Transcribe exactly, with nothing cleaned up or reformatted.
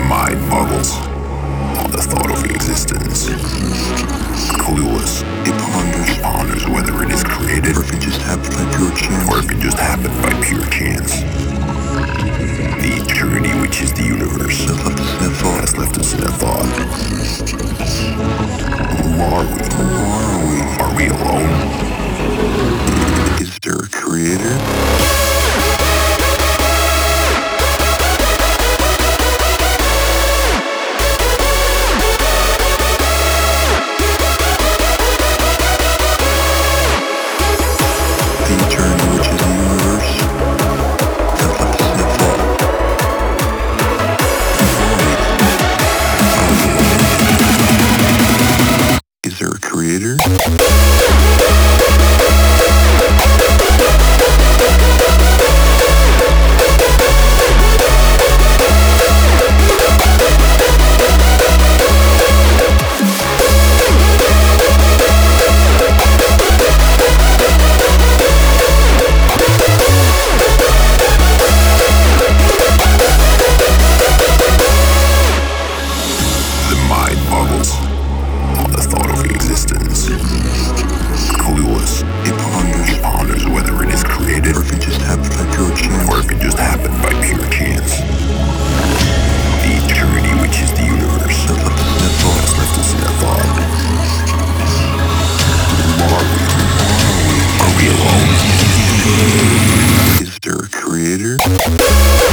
mind boggles on the thought of existence. Clueless, it ponders, it ponders whether it is created, or if it just happened by pure chance, or if it just happened by pure chance. The eternity which is the universe has left us in a thought. Has left us in a thought. Who are we? Who are we? Are we alone? Is there a creator? Creator? The mind boggles on the thought of existence. Clueless, it ponders, it ponders whether it is created, or if it just happened by pure chance, or if it just happened by pure chance. The eternity which is the universe has left us in a thought. Has left us in a thought. Who are we? Are we alone? Is there a creator?